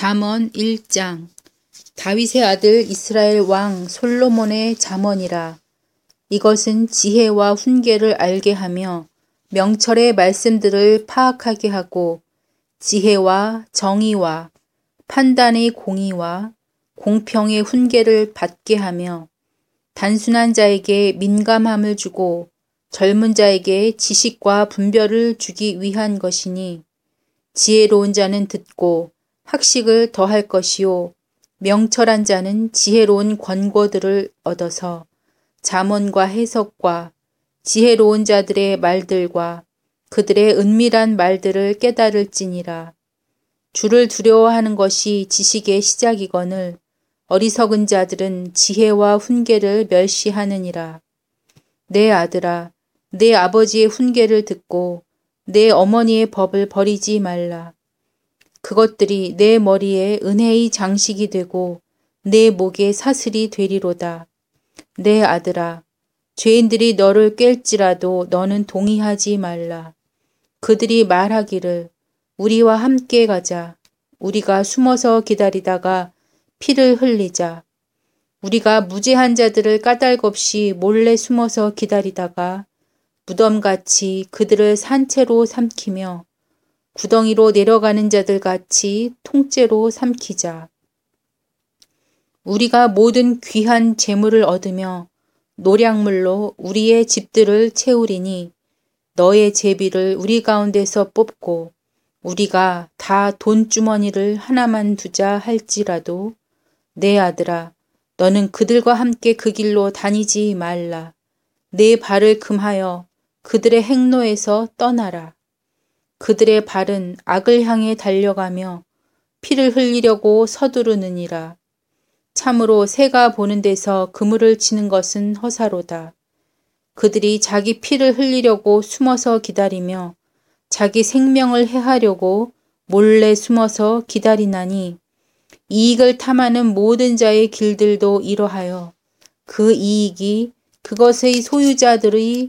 잠언 1장. 다윗의 아들 이스라엘 왕 솔로몬의 잠언이라. 이것은 지혜와 훈계를 알게 하며 명철의 말씀들을 파악하게 하고 지혜와 정의와 판단의 공의와 공평의 훈계를 받게 하며 단순한 자에게 민감함을 주고 젊은 자에게 지식과 분별을 주기 위한 것이니, 지혜로운 자는 듣고 학식을 더할 것이요 명철한 자는 지혜로운 권고들을 얻어서 잠언과 해석과 지혜로운 자들의 말들과 그들의 은밀한 말들을 깨달을지니라. 주를 두려워하는 것이 지식의 시작이거늘 어리석은 자들은 지혜와 훈계를 멸시하느니라. 내 아들아, 내 아버지의 훈계를 듣고 내 어머니의 법을 버리지 말라. 그것들이 내 머리에 은혜의 장식이 되고 내 목에 사슬이 되리로다. 내 아들아, 죄인들이 너를 깰지라도 너는 동의하지 말라. 그들이 말하기를 우리와 함께 가자. 우리가 숨어서 기다리다가 피를 흘리자. 우리가 무죄한 자들을 까닭없이 몰래 숨어서 기다리다가 무덤같이 그들을 산채로 삼키며 구덩이로 내려가는 자들 같이 통째로 삼키자. 우리가 모든 귀한 재물을 얻으며 노량물로 우리의 집들을 채우리니 너의 제비를 우리 가운데서 뽑고 우리가 다 돈주머니를 하나만 두자 할지라도 내 아들아, 너는 그들과 함께 그 길로 다니지 말라. 내 발을 금하여 그들의 행로에서 떠나라. 그들의 발은 악을 향해 달려가며 피를 흘리려고 서두르느니라. 참으로 새가 보는 데서 그물을 치는 것은 허사로다. 그들이 자기 피를 흘리려고 숨어서 기다리며 자기 생명을 해하려고 몰래 숨어서 기다리나니 이익을 탐하는 모든 자의 길들도 이러하여 그 이익이 그것의 소유자들의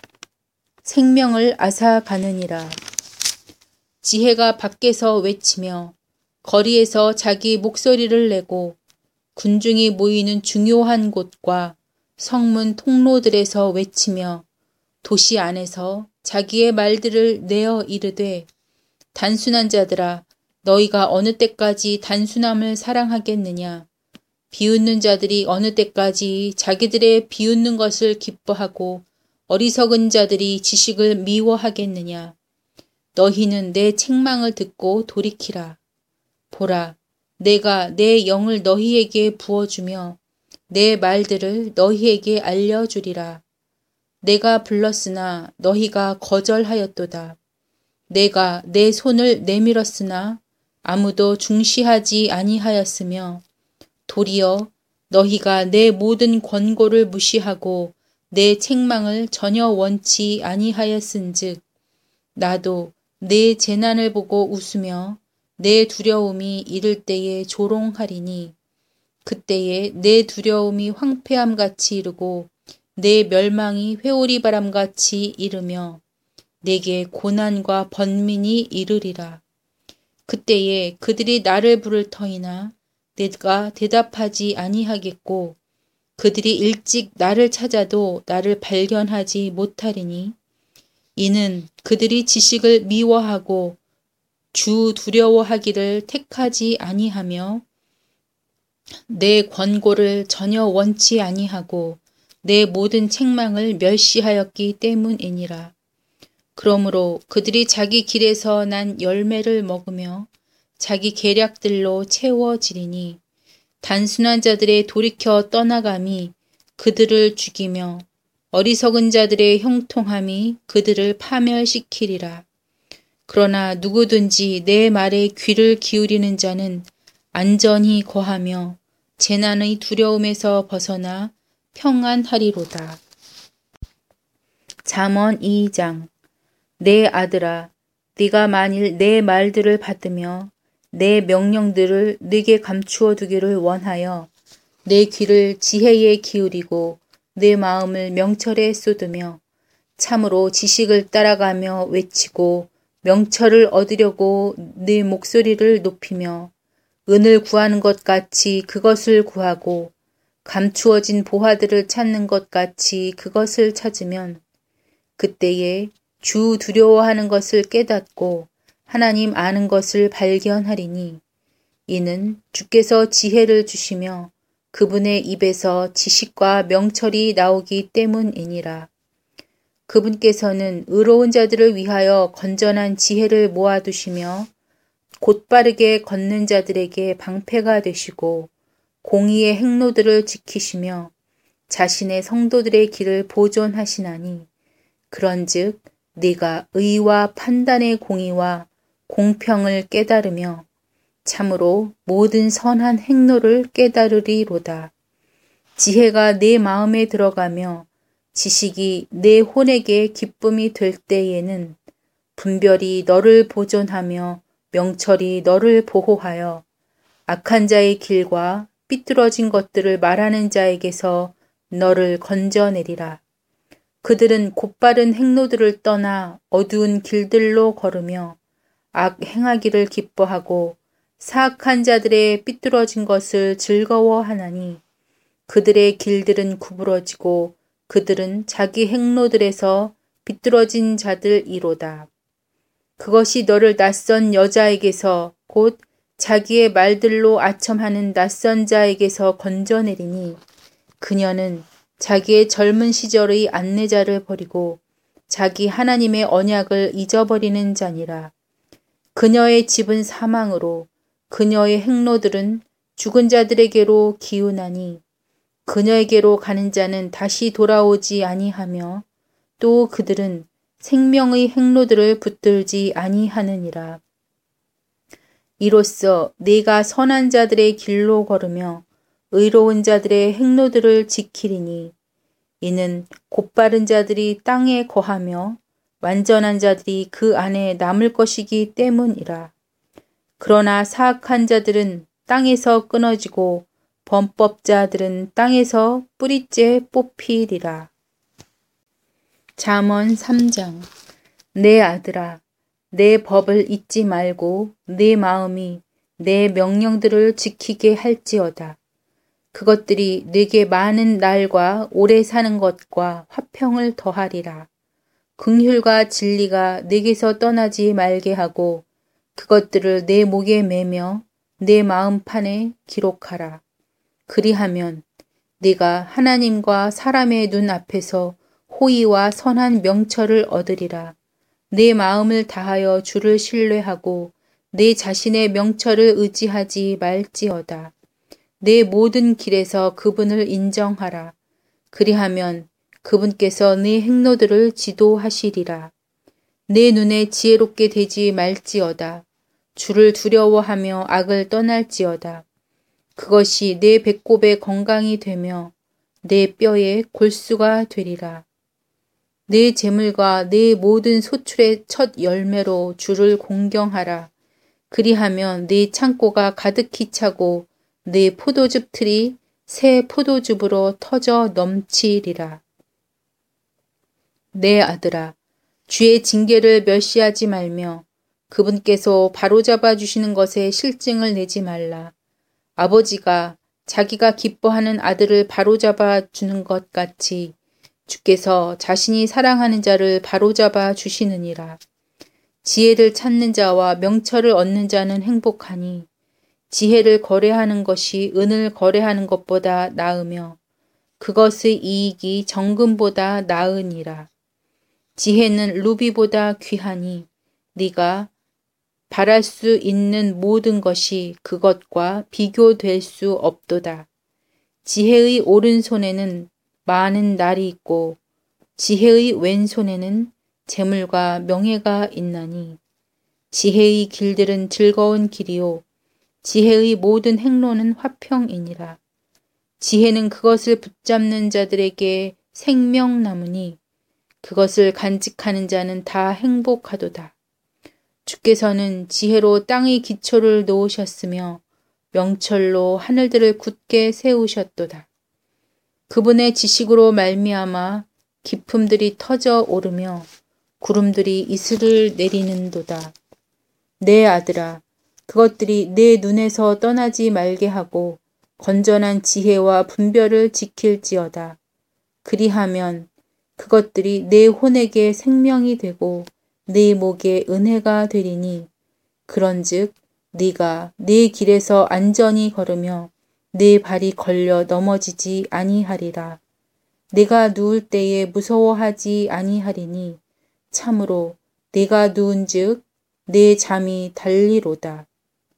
생명을 앗아가느니라. 지혜가 밖에서 외치며 거리에서 자기 목소리를 내고 군중이 모이는 중요한 곳과 성문 통로들에서 외치며 도시 안에서 자기의 말들을 내어 이르되 단순한 자들아, 너희가 어느 때까지 단순함을 사랑하겠느냐? 비웃는 자들이 어느 때까지 자기들의 비웃는 것을 기뻐하고 어리석은 자들이 지식을 미워하겠느냐? 너희는 내 책망을 듣고 돌이키라. 보라, 내가 내 영을 너희에게 부어주며 내 말들을 너희에게 알려주리라. 내가 불렀으나 너희가 거절하였도다. 내가 내 손을 내밀었으나 아무도 중시하지 아니하였으며 도리어 너희가 내 모든 권고를 무시하고 내 책망을 전혀 원치 아니하였은즉 나도 내 재난을 보고 웃으며 내 두려움이 이를 때에 조롱하리니 그때에 내 두려움이 황폐함같이 이르고 내 멸망이 회오리 바람같이 이르며 내게 고난과 번민이 이르리라. 그때에 그들이 나를 부를 터이나 내가 대답하지 아니하겠고 그들이 일찍 나를 찾아도 나를 발견하지 못하리니 이는 그들이 지식을 미워하고 주 두려워하기를 택하지 아니하며 내 권고를 전혀 원치 아니하고 내 모든 책망을 멸시하였기 때문이니라. 그러므로 그들이 자기 길에서 난 열매를 먹으며 자기 계략들로 채워지리니 단순한 자들의 돌이켜 떠나감이 그들을 죽이며 어리석은 자들의 형통함이 그들을 파멸시키리라. 그러나 누구든지 내 말에 귀를 기울이는 자는 안전히 거하며 재난의 두려움에서 벗어나 평안하리로다. 잠언 2장. 내 아들아, 네가 만일 내 말들을 받으며 내 명령들을 네게 감추어 두기를 원하여 내 귀를 지혜에 기울이고 내 마음을 명철에 쏟으며 참으로 지식을 따라가며 외치고 명철을 얻으려고 네 목소리를 높이며 은을 구하는 것 같이 그것을 구하고 감추어진 보화들을 찾는 것 같이 그것을 찾으면 그때에 주 두려워하는 것을 깨닫고 하나님 아는 것을 발견하리니 이는 주께서 지혜를 주시며 그분의 입에서 지식과 명철이 나오기 때문이니라. 그분께서는 의로운 자들을 위하여 건전한 지혜를 모아두시며 곧바르게 걷는 자들에게 방패가 되시고 공의의 행로들을 지키시며 자신의 성도들의 길을 보존하시나니 그런즉 네가 의와 판단의 공의와 공평을 깨달으며 참으로 모든 선한 행로를 깨달으리로다. 지혜가 네 마음에 들어가며 지식이 내 혼에게 기쁨이 될 때에는 분별이 너를 보존하며 명철이 너를 보호하여 악한 자의 길과 삐뚤어진 것들을 말하는 자에게서 너를 건져내리라. 그들은 곧바른 행로들을 떠나 어두운 길들로 걸으며 악 행하기를 기뻐하고 사악한 자들의 삐뚤어진 것을 즐거워하나니 그들의 길들은 구부러지고 그들은 자기 행로들에서 비뚤어진 자들이로다. 그것이 너를 낯선 여자에게서 곧 자기의 말들로 아첨하는 낯선 자에게서 건져내리니 그녀는 자기의 젊은 시절의 안내자를 버리고 자기 하나님의 언약을 잊어버리는 자니라. 그녀의 집은 사망으로 그녀의 행로들은 죽은 자들에게로 기우나니 그녀에게로 가는 자는 다시 돌아오지 아니하며 또 그들은 생명의 행로들을 붙들지 아니하느니라. 이로써 네가 선한 자들의 길로 걸으며 의로운 자들의 행로들을 지키리니 이는 곧바른 자들이 땅에 거하며 완전한 자들이 그 안에 남을 것이기 때문이라. 그러나 사악한 자들은 땅에서 끊어지고 범법자들은 땅에서 뿌리째 뽑히리라. 잠언 3장. 내 아들아, 내 법을 잊지 말고 내 마음이 내 명령들을 지키게 할지어다. 그것들이 네게 많은 날과 오래 사는 것과 화평을 더하리라. 긍휼과 진리가 네게서 떠나지 말게 하고 그것들을 내 목에 매며 내 마음판에 기록하라. 그리하면 네가 하나님과 사람의 눈 앞에서 호의와 선한 명철을 얻으리라. 내 마음을 다하여 주를 신뢰하고 내 자신의 명철을 의지하지 말지어다. 내 모든 길에서 그분을 인정하라. 그리하면 그분께서 네 행로들을 지도하시리라. 내 눈에 지혜롭게 되지 말지어다. 주를 두려워하며 악을 떠날지어다. 그것이 내 배꼽의 건강이 되며 내 뼈의 골수가 되리라. 내 재물과 내 모든 소출의 첫 열매로 주를 공경하라. 그리하면 네 창고가 가득히 차고 네 포도즙 틀이 새 포도즙으로 터져 넘치리라. 내 아들아, 주의 징계를 멸시하지 말며 그분께서 바로잡아 주시는 것에 실증을 내지 말라. 아버지가 자기가 기뻐하는 아들을 바로잡아 주는 것 같이 주께서 자신이 사랑하는 자를 바로잡아 주시느니라. 지혜를 찾는 자와 명철을 얻는 자는 행복하니 지혜를 거래하는 것이 은을 거래하는 것보다 나으며 그것의 이익이 정금보다 나으니라. 지혜는 루비보다 귀하니 네가 바랄 수 있는 모든 것이 그것과 비교될 수 없도다. 지혜의 오른손에는 많은 날이 있고 지혜의 왼손에는 재물과 명예가 있나니 지혜의 길들은 즐거운 길이요 지혜의 모든 행로는 화평이니라. 지혜는 그것을 붙잡는 자들에게 생명나무니 그것을 간직하는 자는 다 행복하도다. 주께서는 지혜로 땅의 기초를 놓으셨으며 명철로 하늘들을 굳게 세우셨도다. 그분의 지식으로 말미암아 깊음들이 터져 오르며 구름들이 이슬을 내리는도다. 내 아들아, 그것들이 내 눈에서 떠나지 말게 하고 건전한 지혜와 분별을 지킬지어다. 그리하면 그것들이 내 혼에게 생명이 되고 내 목에 은혜가 되리니 그런즉 네가 내 길에서 안전히 걸으며 내 발이 걸려 넘어지지 아니하리라. 내가 누울 때에 무서워하지 아니하리니 참으로 내가 누운즉 내 잠이 달리로다.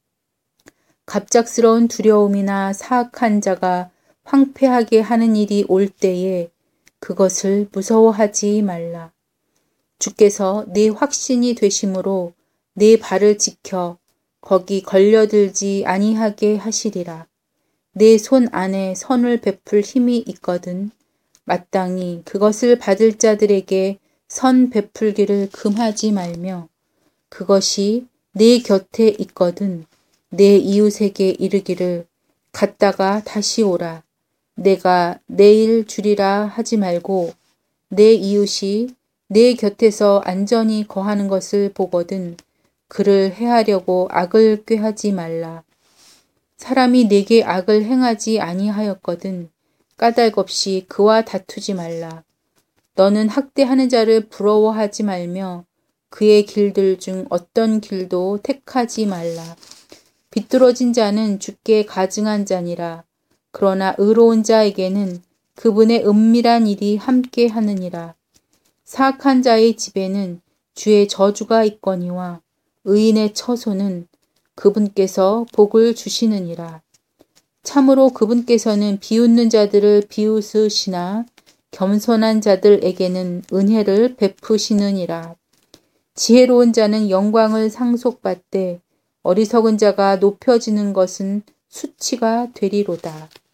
갑작스러운 두려움이나 사악한 자가 황폐하게 하는 일이 올 때에 그것을 무서워하지 말라. 주께서 내 확신이 되심으로 내 발을 지켜 거기 걸려들지 아니하게 하시리라. 내 손 안에 선을 베풀 힘이 있거든 마땅히 그것을 받을 자들에게 선 베풀기를 금하지 말며 그것이 내 곁에 있거든 내 이웃에게 이르기를 갔다가 다시 오라. 내가 내일 주리라 하지 말고 내 이웃이 내 곁에서 안전히 거하는 것을 보거든 그를 해하려고 악을 꾀하지 말라. 사람이 내게 악을 행하지 아니하였거든 까닭없이 그와 다투지 말라. 너는 학대하는 자를 부러워하지 말며 그의 길들 중 어떤 길도 택하지 말라. 비뚤어진 자는 주께 가증한 자니라. 그러나 의로운 자에게는 그분의 은밀한 일이 함께 하느니라. 사악한 자의 집에는 주의 저주가 있거니와 의인의 처소는 그분께서 복을 주시느니라. 참으로 그분께서는 비웃는 자들을 비웃으시나 겸손한 자들에게는 은혜를 베푸시느니라. 지혜로운 자는 영광을 상속받되 어리석은 자가 높여지는 것은 수치가 되리로다.